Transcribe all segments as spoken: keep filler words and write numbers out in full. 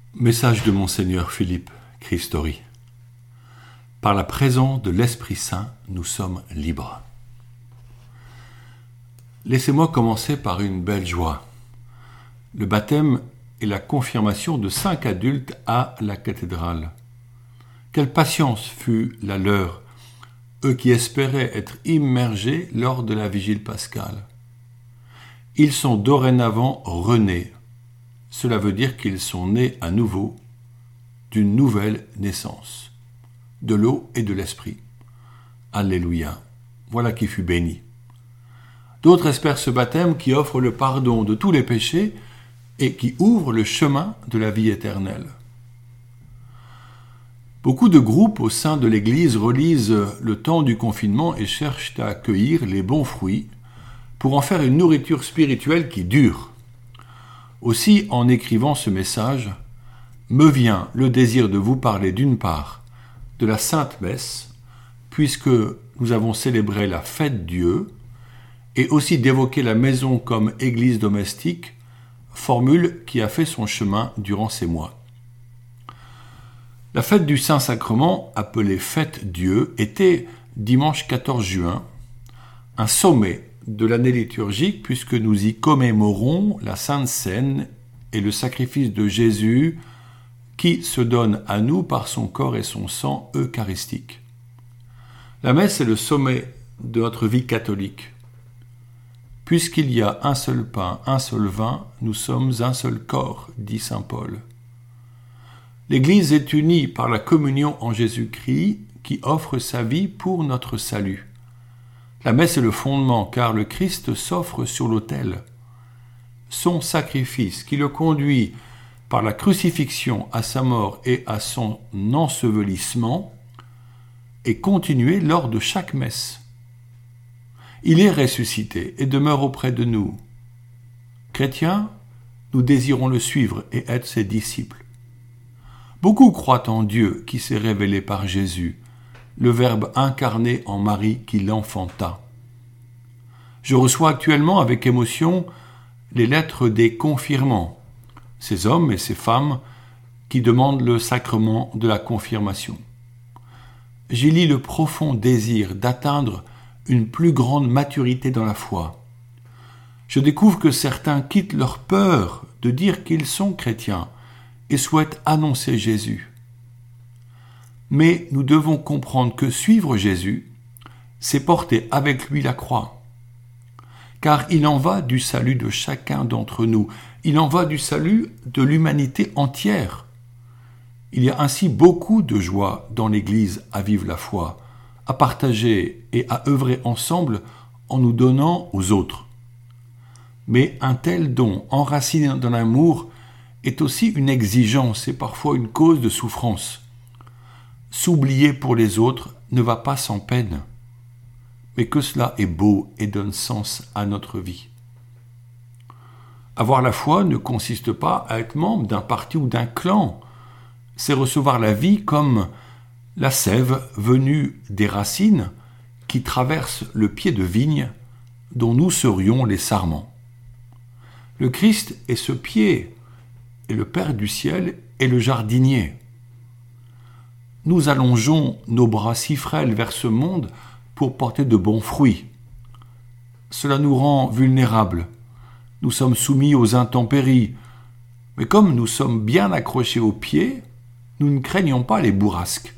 Message de Monseigneur Philippe Christori. Par la présence de l'Esprit Saint, nous sommes libres. Laissez-moi commencer par une belle joie. Le baptême et la confirmation de cinq adultes à la cathédrale. Quelle patience fut la leur, eux qui espéraient être immergés lors de la vigile pascale. Ils sont dorénavant renés. Cela veut dire qu'ils sont nés à nouveau d'une nouvelle naissance, de l'eau et de l'esprit. Alléluia. Voilà qui fut béni. D'autres espèrent ce baptême qui offre le pardon de tous les péchés et qui ouvre le chemin de la vie éternelle. Beaucoup de groupes au sein de l'Église relisent le temps du confinement et cherchent à accueillir les bons fruits pour en faire une nourriture spirituelle qui dure. Aussi, en écrivant ce message, me vient le désir de vous parler d'une part de la Sainte Messe, puisque nous avons célébré la fête Dieu, et aussi d'évoquer la maison comme église domestique, formule qui a fait son chemin durant ces mois. La fête du Saint-Sacrement, appelée fête Dieu, était dimanche quatorze juin, un sommet de l'année liturgique, puisque nous y commémorons la Sainte Seine et le sacrifice de Jésus qui se donne à nous par son corps et son sang eucharistique. La messe est le sommet de notre vie catholique. Puisqu'il y a un seul pain, un seul vin, nous sommes un seul corps, dit saint Paul. L'Église est unie par la communion en Jésus-Christ qui offre sa vie pour notre salut. La messe est le fondement, car le Christ s'offre sur l'autel. Son sacrifice, qui le conduit par la crucifixion à sa mort et à son ensevelissement, est continué lors de chaque messe. Il est ressuscité et demeure auprès de nous. Chrétiens, nous désirons le suivre et être ses disciples. Beaucoup croient en Dieu qui s'est révélé par Jésus, le Verbe incarné en Marie qui l'enfanta. Je reçois actuellement avec émotion les lettres des confirmants, ces hommes et ces femmes qui demandent le sacrement de la confirmation. J'y lis le profond désir d'atteindre une plus grande maturité dans la foi. Je découvre que certains quittent leur peur de dire qu'ils sont chrétiens et souhaitent annoncer Jésus. Mais nous devons comprendre que suivre Jésus, c'est porter avec lui la croix. Car il en va du salut de chacun d'entre nous. Il en va du salut de l'humanité entière. Il y a ainsi beaucoup de joie dans l'Église à vivre la foi, à partager et à œuvrer ensemble en nous donnant aux autres. Mais un tel don enraciné dans l'amour est aussi une exigence et parfois une cause de souffrance. S'oublier pour les autres ne va pas sans peine, mais que cela est beau et donne sens à notre vie. Avoir la foi ne consiste pas à être membre d'un parti ou d'un clan, c'est recevoir la vie comme la sève venue des racines qui traversent le pied de vigne dont nous serions les sarments. Le Christ est ce pied, et le Père du ciel est le jardinier. Nous allongeons nos bras si frêles vers ce monde pour porter de bons fruits. Cela nous rend vulnérables. Nous sommes soumis aux intempéries. Mais comme nous sommes bien accrochés aux pieds, nous ne craignons pas les bourrasques.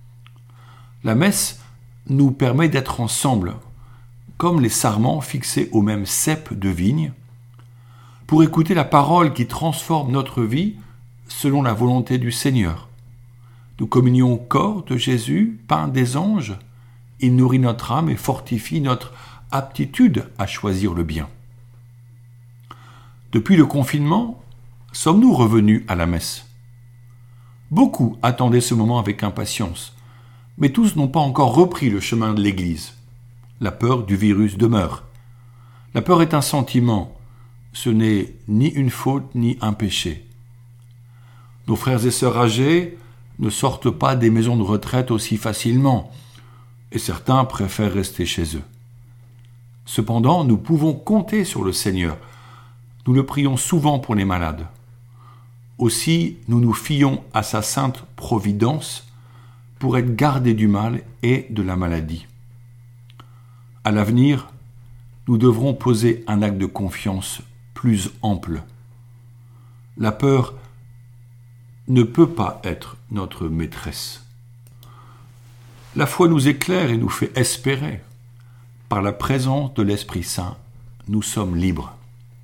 La messe nous permet d'être ensemble, comme les sarments fixés au même cep de vigne, pour écouter la parole qui transforme notre vie selon la volonté du Seigneur. Nous communions au corps de Jésus, pain des anges. Il nourrit notre âme et fortifie notre aptitude à choisir le bien. Depuis le confinement, sommes-nous revenus à la messe? Beaucoup attendaient ce moment avec impatience, mais tous n'ont pas encore repris le chemin de l'Église. La peur du virus demeure. La peur est un sentiment, ce n'est ni une faute ni un péché. Nos frères et sœurs âgés ne sortent pas des maisons de retraite aussi facilement, et certains préfèrent rester chez eux. Cependant, nous pouvons compter sur le Seigneur. Nous le prions souvent pour les malades. Aussi, nous nous fions à sa sainte providence pour être gardés du mal et de la maladie. À l'avenir, nous devrons poser un acte de confiance plus ample. La peur ne peut pas être notre maîtresse. La foi nous éclaire et nous fait espérer. Par la présence de l'Esprit Saint, nous sommes libres.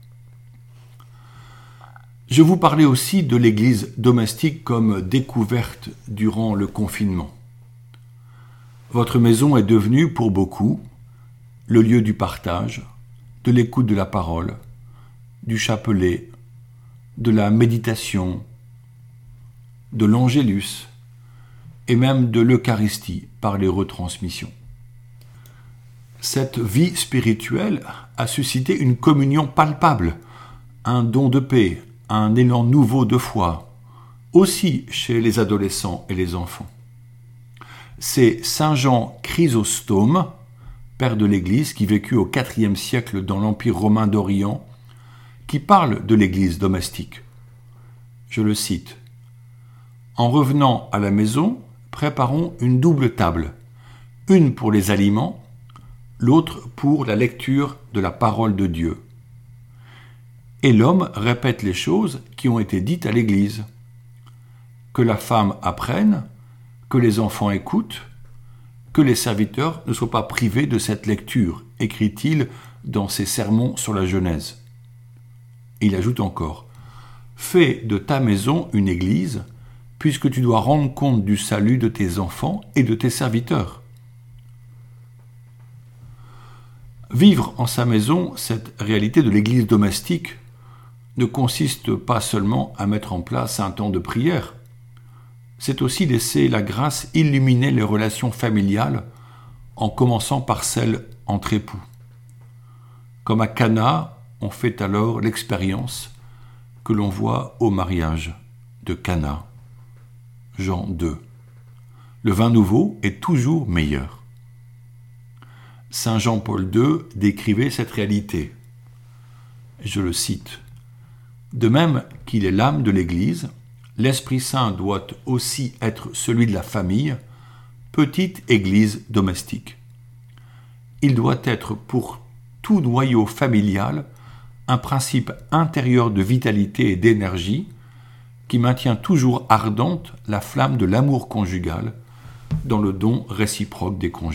Je vous parlais aussi de l'Église domestique comme découverte durant le confinement. Votre maison est devenue, pour beaucoup, le lieu du partage, de l'écoute de la parole, du chapelet, de la méditation, de l'angélus et même de l'Eucharistie par les retransmissions. Cette vie spirituelle a suscité une communion palpable, un don de paix, un élan nouveau de foi, aussi chez les adolescents et les enfants. C'est saint Jean Chrysostome, père de l'Église qui vécut au quatrième siècle dans l'Empire romain d'Orient, qui parle de l'Église domestique. Je le cite. « En revenant à la maison, préparons une double table, une pour les aliments, l'autre pour la lecture de la parole de Dieu. Et l'homme répète les choses qui ont été dites à l'Église. Que la femme apprenne, que les enfants écoutent, que les serviteurs ne soient pas privés de cette lecture, écrit-il dans ses sermons sur la Genèse. Il ajoute encore, « Fais de ta maison une église, puisque tu dois rendre compte du salut de tes enfants et de tes serviteurs. » Vivre en sa maison cette réalité de l'église domestique ne consiste pas seulement à mettre en place un temps de prière, c'est aussi laisser la grâce illuminer les relations familiales en commençant par celles entre époux. Comme à Cana, on fait alors l'expérience que l'on voit au mariage de Cana, Jean deux. Le vin nouveau est toujours meilleur. Saint Jean-Paul deux décrivait cette réalité. Je le cite. « De même qu'il est l'âme de l'Église, l'Esprit Saint doit aussi être celui de la famille, petite Église domestique. Il doit être pour tout noyau familial un principe intérieur de vitalité et d'énergie qui maintient toujours ardente la flamme de l'amour conjugal dans le don réciproque des conjoints. »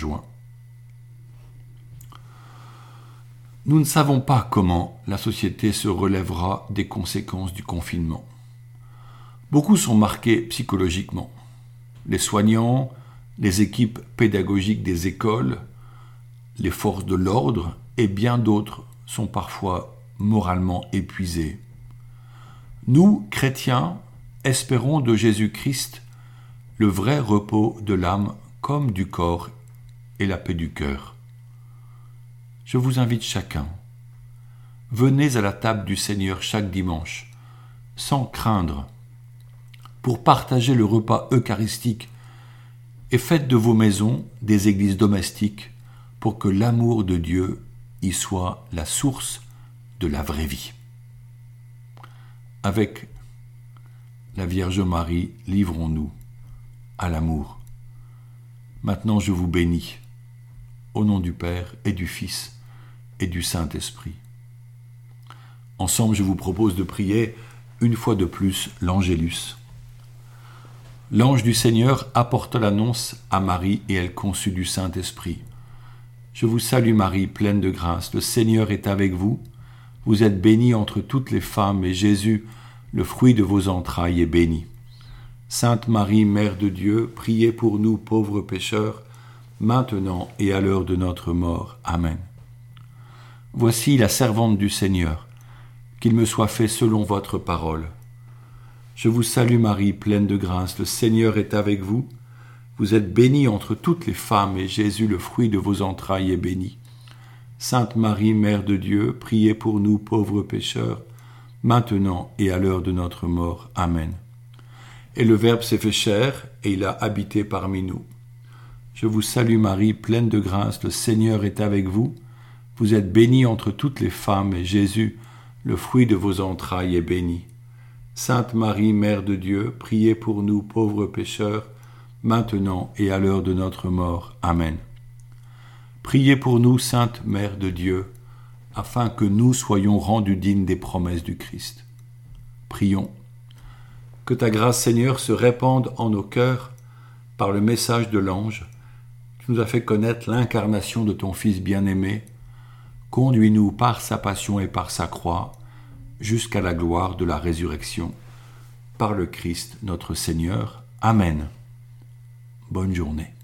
Nous ne savons pas comment la société se relèvera des conséquences du confinement. Beaucoup sont marqués psychologiquement. Les soignants, les équipes pédagogiques des écoles, les forces de l'ordre et bien d'autres sont parfois moralement épuisés. Nous, chrétiens, espérons de Jésus-Christ le vrai repos de l'âme comme du corps et la paix du cœur. Je vous invite chacun, venez à la table du Seigneur chaque dimanche, sans craindre, pour partager le repas eucharistique et faites de vos maisons des églises domestiques pour que l'amour de Dieu y soit la source de la vraie vie. Avec la Vierge Marie, livrons-nous à l'amour. Maintenant je vous bénis, au nom du Père et du Fils et du Saint-Esprit. Ensemble, je vous propose de prier une fois de plus l'Angélus. L'ange du Seigneur apporta l'annonce à Marie et elle conçut du Saint-Esprit. Je vous salue Marie, pleine de grâce, le Seigneur est avec vous. Vous êtes bénie entre toutes les femmes et Jésus, le fruit de vos entrailles, est béni. Sainte Marie, Mère de Dieu, priez pour nous pauvres pécheurs, maintenant et à l'heure de notre mort. Amen. Voici la servante du Seigneur, qu'il me soit fait selon votre parole. Je vous salue Marie, pleine de grâce, le Seigneur est avec vous. Vous êtes bénie entre toutes les femmes, et Jésus, le fruit de vos entrailles, est béni. Sainte Marie, Mère de Dieu, priez pour nous pauvres pécheurs, maintenant et à l'heure de notre mort. Amen. Et le Verbe s'est fait chair, et il a habité parmi nous. Je vous salue Marie, pleine de grâce, le Seigneur est avec vous. Vous êtes bénie entre toutes les femmes, et Jésus, le fruit de vos entrailles, est béni. Sainte Marie, Mère de Dieu, priez pour nous pauvres pécheurs, maintenant et à l'heure de notre mort. Amen. Priez pour nous, Sainte Mère de Dieu, afin que nous soyons rendus dignes des promesses du Christ. Prions. Que ta grâce, Seigneur, se répande en nos cœurs par le message de l'ange. Tu nous as fait connaître l'incarnation de ton Fils bien-aimé. Conduis-nous par sa passion et par sa croix jusqu'à la gloire de la résurrection. Par le Christ notre Seigneur. Amen. Bonne journée.